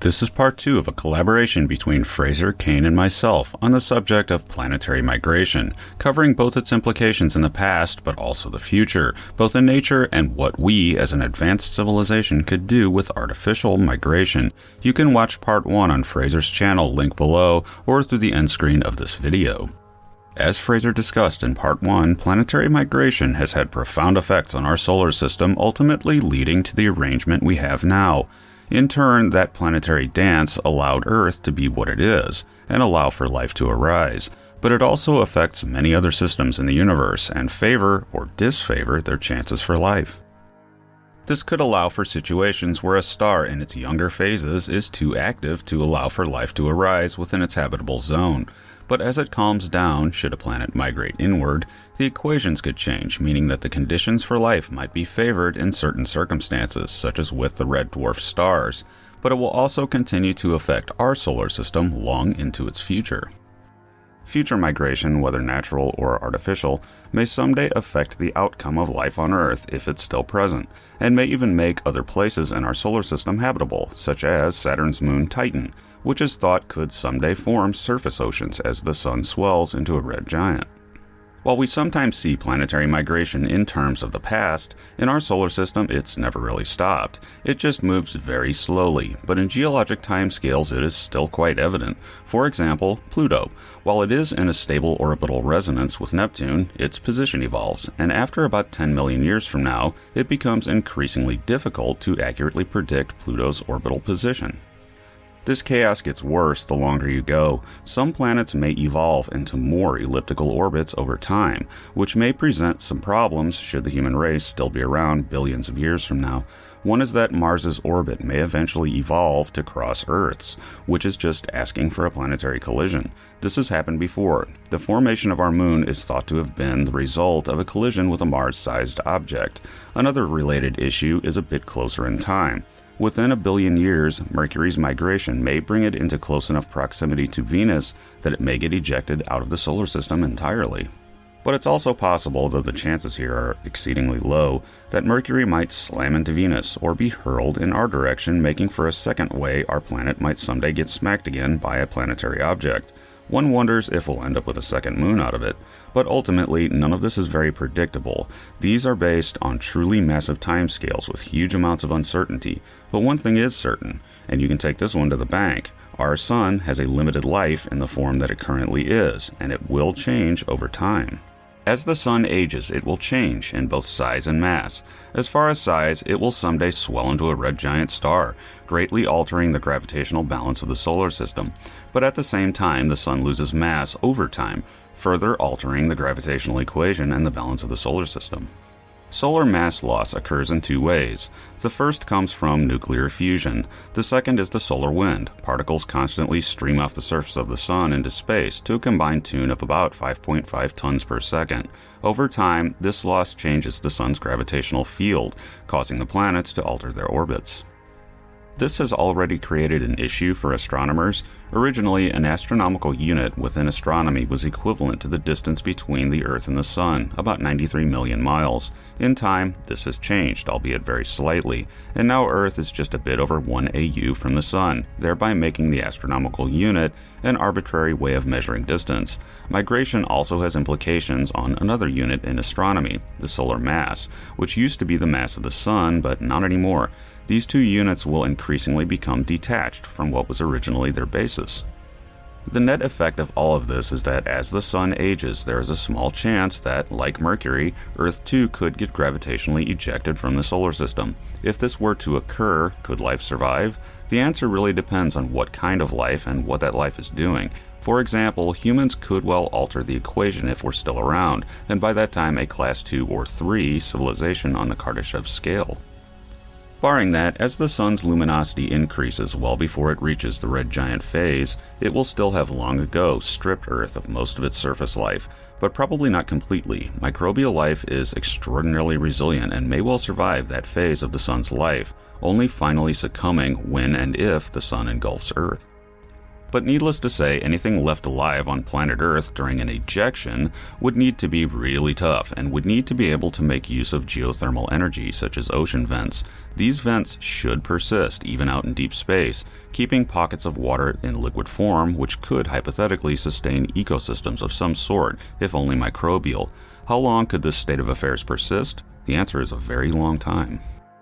This is part 2 of a collaboration between Fraser, Kane, and myself on the subject of planetary migration, covering both its implications in the past but also the future, both in nature and what we as an advanced civilization could do with artificial migration. You can watch part 1 on Fraser's channel, link below, or through the end screen of this video. As Fraser discussed in part 1, planetary migration has had profound effects on our solar system, ultimately leading to the arrangement we have now. In turn, that planetary dance allowed Earth to be what it is, and allow for life to arise. But it also affects many other systems in the universe, and favor or disfavor their chances for life. This could allow for situations where a star in its younger phases is too active to allow for life to arise within its habitable zone. But as it calms down, should a planet migrate inward, the equations could change, meaning that the conditions for life might be favored in certain circumstances, such as with the red dwarf stars, but it will also continue to affect our solar system long into its future. Future migration, whether natural or artificial, may someday affect the outcome of life on Earth if it's still present, and may even make other places in our solar system habitable, such as Saturn's moon Titan, which is thought could someday form surface oceans as the sun swells into a red giant. While we sometimes see planetary migration in terms of the past, in our solar system it's never really stopped. It just moves very slowly, but in geologic timescales it is still quite evident. For example, Pluto. While it is in a stable orbital resonance with Neptune, its position evolves, and after about 10 million years from now, it becomes increasingly difficult to accurately predict Pluto's orbital position. This chaos gets worse the longer you go. Some planets may evolve into more elliptical orbits over time, which may present some problems should the human race still be around billions of years from now. One is that Mars's orbit may eventually evolve to cross Earth's, which is just asking for a planetary collision. This has happened before. The formation of our moon is thought to have been the result of a collision with a Mars-sized object. Another related issue is a bit closer in time. Within a billion years, Mercury's migration may bring it into close enough proximity to Venus that it may get ejected out of the solar system entirely. But it's also possible, though the chances here are exceedingly low, that Mercury might slam into Venus or be hurled in our direction, making for a second way our planet might someday get smacked again by a planetary object. One wonders if we'll end up with a second moon out of it, but ultimately none of this is very predictable. These are based on truly massive timescales with huge amounts of uncertainty, but one thing is certain, and you can take this one to the bank. Our sun has a limited life in the form that it currently is, and it will change over time. As the sun ages, it will change in both size and mass. As far as size, it will someday swell into a red giant star, greatly altering the gravitational balance of the solar system. But at the same time, the sun loses mass over time, further altering the gravitational equation and the balance of the solar system. Solar mass loss occurs in two ways. The first comes from nuclear fusion. The second is the solar wind. Particles constantly stream off the surface of the sun into space to a combined tune of about 5.5 tons per second. Over time, this loss changes the sun's gravitational field, causing the planets to alter their orbits. This has already created an issue for astronomers. Originally, an astronomical unit within astronomy was equivalent to the distance between the Earth and the Sun, about 93 million miles. In time, this has changed, albeit very slightly, and now Earth is just a bit over 1 AU from the Sun, thereby making the astronomical unit an arbitrary way of measuring distance. Migration also has implications on another unit in astronomy, the solar mass, which used to be the mass of the Sun, but not anymore. These two units will increasingly become detached from what was originally their basis. The net effect of all of this is that as the sun ages, there is a small chance that, like Mercury, Earth too could get gravitationally ejected from the solar system. If this were to occur, could life survive? The answer really depends on what kind of life and what that life is doing. For example, humans could well alter the equation if we're still around, and by that time a Class 2 or 3 civilization on the Kardashev scale. Barring that, as the sun's luminosity increases well before it reaches the red giant phase, it will still have long ago stripped Earth of most of its surface life, but probably not completely. Microbial life is extraordinarily resilient and may well survive that phase of the sun's life, only finally succumbing when and if the sun engulfs Earth. But needless to say, anything left alive on planet Earth during an ejection would need to be really tough and would need to be able to make use of geothermal energy, such as ocean vents. These vents should persist even out in deep space, keeping pockets of water in liquid form, which could hypothetically sustain ecosystems of some sort, if only microbial. How long could this state of affairs persist? The answer is a very long time.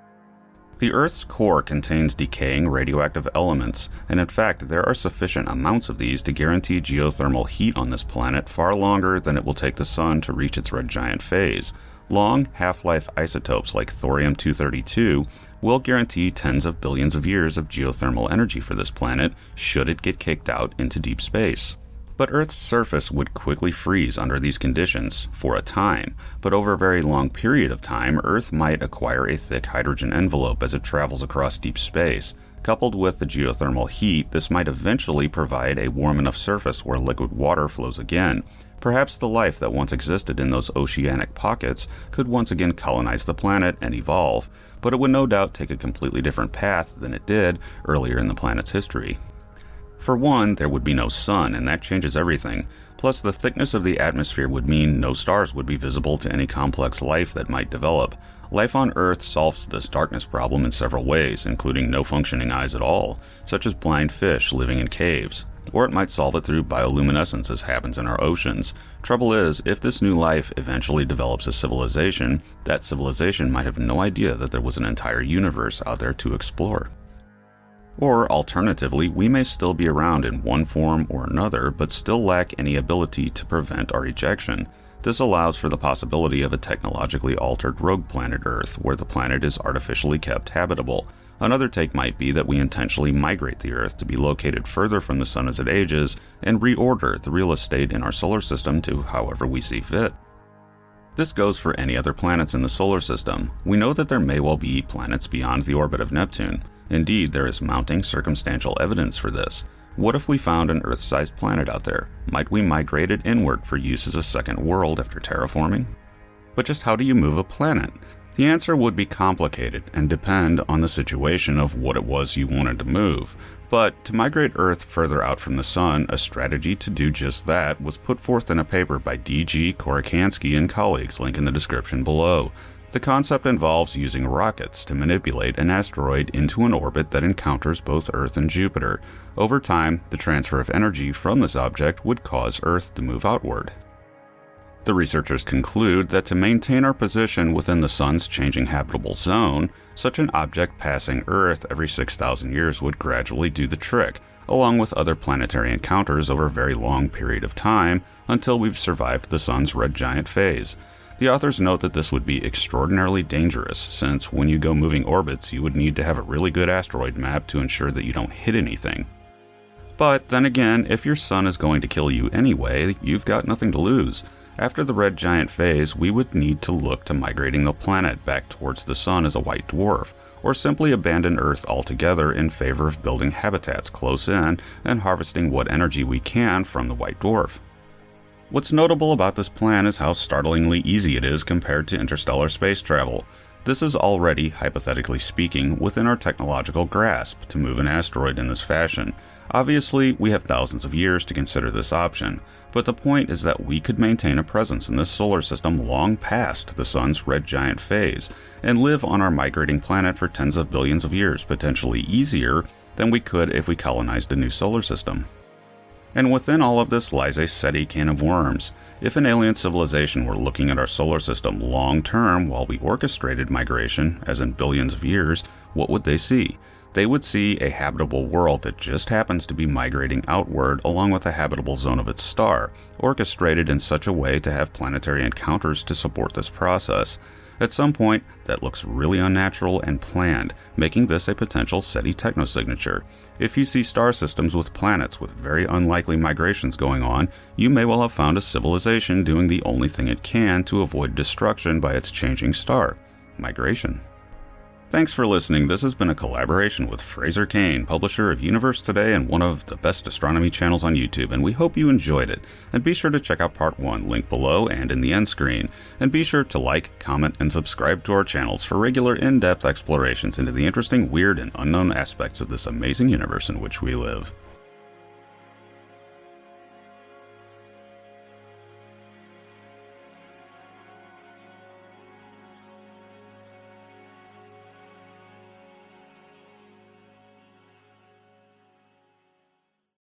The Earth's core contains decaying radioactive elements, and in fact there are sufficient amounts of these to guarantee geothermal heat on this planet far longer than it will take the Sun to reach its red giant phase. Long half-life isotopes like thorium-232 will guarantee tens of billions of years of geothermal energy for this planet should it get kicked out into deep space. But Earth's surface would quickly freeze under these conditions for a time, but over a very long period of time, Earth might acquire a thick hydrogen envelope as it travels across deep space. Coupled with the geothermal heat, this might eventually provide a warm enough surface where liquid water flows again. Perhaps the life that once existed in those oceanic pockets could once again colonize the planet and evolve, but it would no doubt take a completely different path than it did earlier in the planet's history. For one, there would be no sun, and that changes everything. Plus, the thickness of the atmosphere would mean no stars would be visible to any complex life that might develop. Life on Earth solves this darkness problem in several ways, including no functioning eyes at all, such as blind fish living in caves. Or it might solve it through bioluminescence as happens in our oceans. Trouble is, if this new life eventually develops a civilization, that civilization might have no idea that there was an entire universe out there to explore. Or, alternatively, we may still be around in one form or another, but still lack any ability to prevent our ejection. This allows for the possibility of a technologically altered rogue planet Earth, where the planet is artificially kept habitable. Another take might be that we intentionally migrate the Earth to be located further from the Sun as it ages, and reorder the real estate in our solar system to however we see fit. This goes for any other planets in the solar system. We know that there may well be planets beyond the orbit of Neptune. Indeed, there is mounting circumstantial evidence for this. What if we found an Earth-sized planet out there? Might we migrate it inward for use as a second world after terraforming? But just how do you move a planet? The answer would be complicated and depend on the situation of what it was you wanted to move. But to migrate Earth further out from the Sun, a strategy to do just that was put forth in a paper by D.G. Korakansky and colleagues, link in the description below. The concept involves using rockets to manipulate an asteroid into an orbit that encounters both Earth and Jupiter. Over time, the transfer of energy from this object would cause Earth to move outward. The researchers conclude that to maintain our position within the Sun's changing habitable zone, such an object passing Earth every 6,000 years would gradually do the trick, along with other planetary encounters over a very long period of time until we've survived the Sun's red giant phase. The authors note that this would be extraordinarily dangerous, since when you go moving orbits, you would need to have a really good asteroid map to ensure that you don't hit anything. But then again, if your Sun is going to kill you anyway, you've got nothing to lose. After the red giant phase, we would need to look to migrating the planet back towards the Sun as a white dwarf, or simply abandon Earth altogether in favor of building habitats close in and harvesting what energy we can from the white dwarf. What's notable about this plan is how startlingly easy it is compared to interstellar space travel. This is already, hypothetically speaking, within our technological grasp to move an asteroid in this fashion. Obviously, we have thousands of years to consider this option, but the point is that we could maintain a presence in this solar system long past the Sun's red giant phase, and live on our migrating planet for tens of billions of years, potentially easier than we could if we colonized a new solar system. And within all of this lies a SETI can of worms. If an alien civilization were looking at our solar system long term while we orchestrated migration, as in billions of years, what would they see? They would see a habitable world that just happens to be migrating outward along with a habitable zone of its star, orchestrated in such a way to have planetary encounters to support this process. At some point, that looks really unnatural and planned, making this a potential SETI technosignature. If you see star systems with planets with very unlikely migrations going on, you may well have found a civilization doing the only thing it can to avoid destruction by its changing star: migration. Thanks for listening. This has been a collaboration with Fraser Cain, publisher of Universe Today and one of the best astronomy channels on YouTube, and we hope you enjoyed it. And be sure to check out part 1, link below and in the end screen. And be sure to like, comment, and subscribe to our channels for regular in-depth explorations into the interesting, weird, and unknown aspects of this amazing universe in which we live.